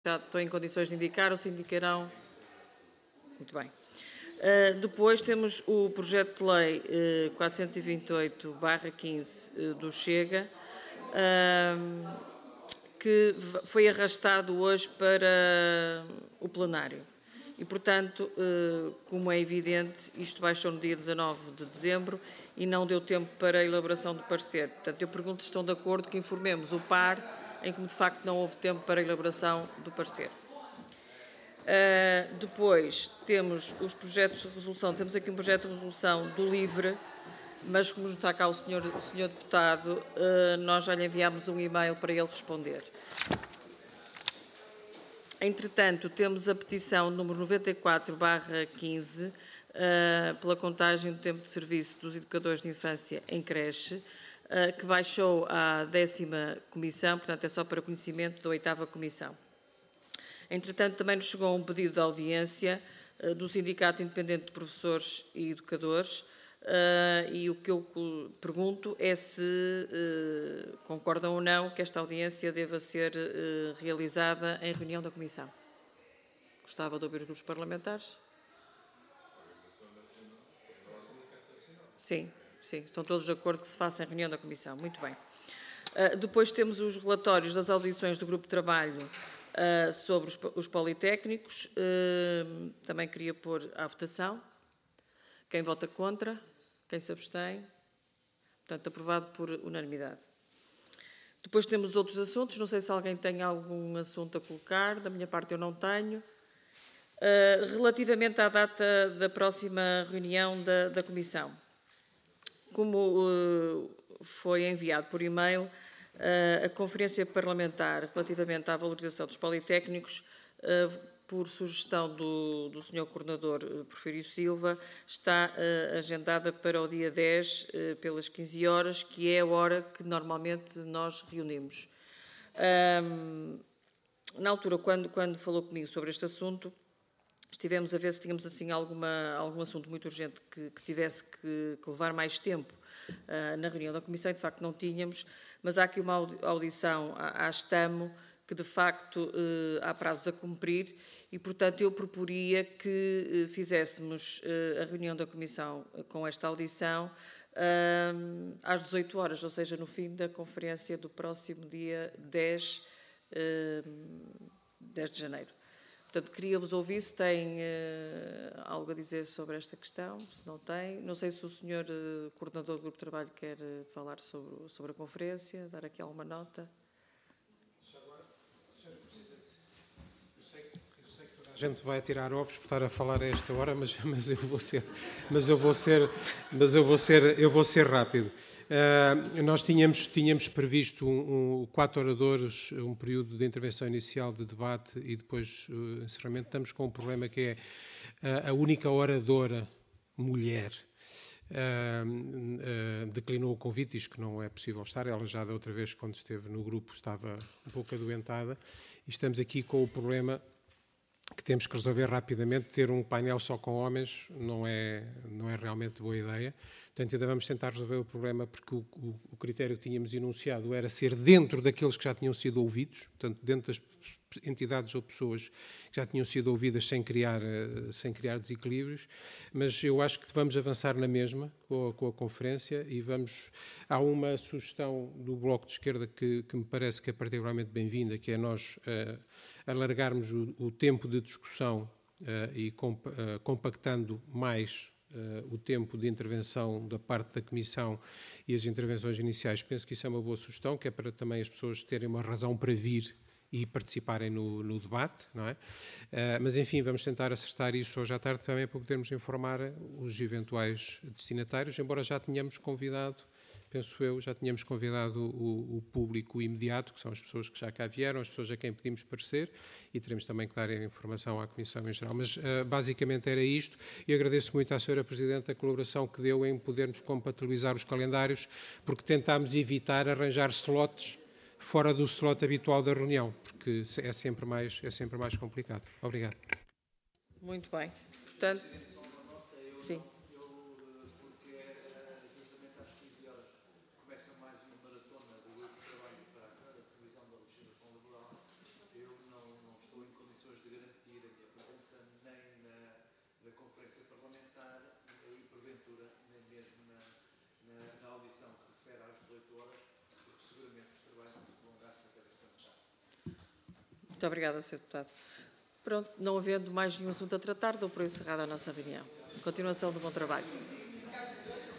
Já estão em condições de indicar ou se indicarão? Muito bem. Depois temos o projeto de lei 428/15 do Chega, que foi arrastado hoje para o plenário. E, portanto, como é evidente, isto baixou no dia 19 de dezembro e não deu tempo para a elaboração do parecer. Portanto, eu pergunto se estão de acordo que informemos o PAR em que, de facto, não houve tempo para a elaboração do parecer. Depois temos os projetos de resolução. Temos aqui um projeto de resolução do LIVRE, mas como não está cá o senhor deputado, nós já lhe enviámos um e-mail para ele responder. Entretanto, temos a petição número 94/15, pela contagem do tempo de serviço dos educadores de infância em creche, que baixou à 10ª Comissão, portanto é só para conhecimento da 8ª Comissão. Entretanto, também nos chegou um pedido de audiência do Sindicato Independente de Professores e Educadores, e o que eu pergunto é se concordam ou não que esta audiência deva ser realizada em reunião da Comissão. Gostava de ouvir os grupos parlamentares. Sim, estão todos de acordo que se faça em reunião da Comissão. Muito bem. Depois temos os relatórios das audições do Grupo de Trabalho sobre os politécnicos. Também queria pôr à votação. Quem vota contra? Quem se abstém? Portanto, aprovado por unanimidade. Depois temos outros assuntos. Não sei se alguém tem algum assunto a colocar. Da minha parte, eu não tenho. Relativamente à data da próxima reunião da Comissão. Como foi enviado por e-mail, a Conferência Parlamentar relativamente à valorização dos politécnicos, por sugestão do Sr. Coordenador Porfírio Silva, está agendada para o dia 10, pelas 15 horas, que é a hora que normalmente nós reunimos. Na altura, quando falou comigo sobre este assunto, estivemos a ver se tínhamos assim algum assunto muito urgente que tivesse que levar mais tempo na reunião da Comissão, e de facto não tínhamos, mas há aqui uma audição à Astamo, que de facto há prazos a cumprir, e portanto eu proporia que fizéssemos a reunião da Comissão com esta audição às 18 horas, ou seja, no fim da conferência do próximo dia 10 de janeiro. Portanto, queria-vos ouvir se têm algo a dizer sobre esta questão, se não tem. Não sei se o senhor coordenador do Grupo de Trabalho quer falar sobre a conferência, dar aqui alguma nota. Agora, Sr. Presidente, eu sei que toda a gente vai tirar ovos por estar a falar a esta hora, mas eu vou ser rápido. Nós tínhamos previsto 4 oradores, um período de intervenção inicial de debate e depois encerramento. Estamos com um problema que é a única oradora mulher declinou o convite, diz que não é possível estar. Ela já da outra vez, quando esteve no grupo, estava um pouco adoentada, e estamos aqui com o problema que temos que resolver rapidamente. Ter um painel só com homens não é realmente boa ideia. Portanto, ainda vamos tentar resolver o problema, porque o critério que tínhamos enunciado era ser dentro daqueles que já tinham sido ouvidos, portanto, dentro das entidades ou pessoas que já tinham sido ouvidas sem criar desequilíbrios, mas eu acho que vamos avançar na mesma com a conferência e há uma sugestão do Bloco de Esquerda que me parece que é particularmente bem-vinda, que é nós alargarmos o tempo de discussão e compactando mais o tempo de intervenção da parte da Comissão e as intervenções iniciais. Penso que isso é uma boa sugestão, que é para também as pessoas terem uma razão para vir e participarem no debate, não é? Mas, enfim, vamos tentar acertar isso hoje à tarde também para podermos informar os eventuais destinatários, embora já tenhamos convidado, penso eu, o público imediato, que são as pessoas que já cá vieram, as pessoas a quem pedimos parecer, e teremos também que dar a informação à Comissão em geral. Mas, basicamente, era isto, e agradeço muito à Sra. Presidente a colaboração que deu em podermos compatibilizar os calendários, porque tentámos evitar arranjar slots fora do slot habitual da reunião, porque é sempre mais complicado. Obrigado. Muito bem. Portanto, sim. Muito obrigada, Sr. Deputado. Pronto, não havendo mais nenhum assunto a tratar, dou por encerrada a nossa reunião. Continuação do bom trabalho.